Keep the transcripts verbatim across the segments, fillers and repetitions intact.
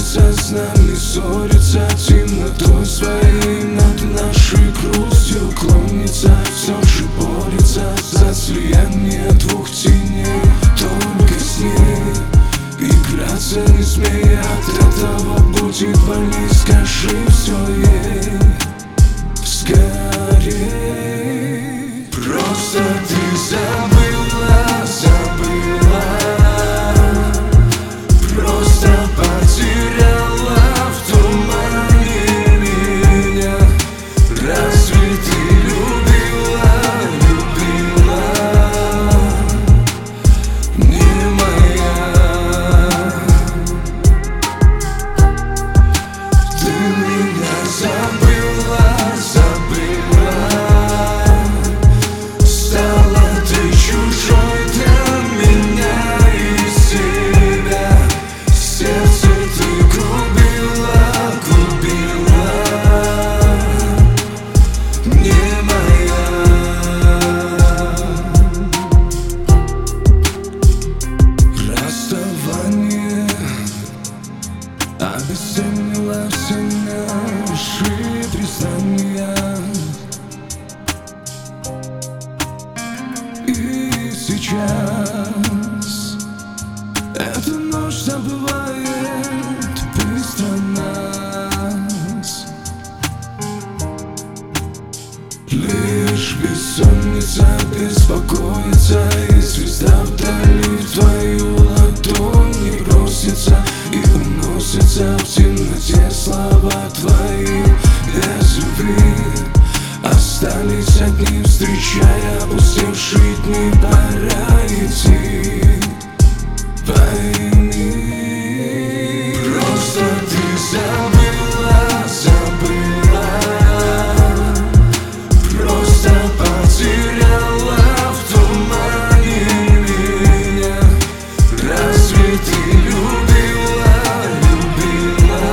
борется с нами, ссорится темнотой своей над нашей грустью клонится, все же борется за слияние двух теней. Только с ней играться не смей, от этого будет больней. Скажи все ей скорей. Просто ты забыла, забыла, просто потеряла в тумане меня. Разве ты любила, любила, не моя? Ты меня забыла, забыла, стала ты чужой для меня и себя. Сердце ты губила, губила, не моя. Расставание обесценило все наши признания. И сейчас эта ночь забывает быстро нас. Лишь бессонница беспокоится, и звезда вдали в твою ладонь не бросится, и уносятся в темноте слова твои. Без любви остались одни, встречая опустевшие дни. Пора идти, пойми. Просто ты забыла, забыла, просто потеряла в тумане меня. Разве ты любила, любила,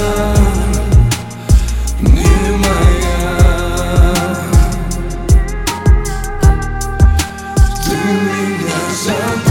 не моя? Ты меня забыла.